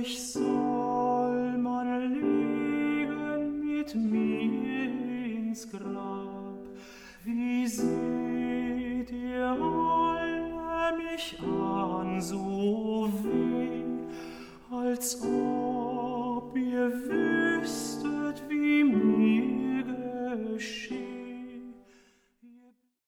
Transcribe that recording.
mich soll man legen mit mir ins Grab. Wie seht ihr alle mich an, so weh, als ob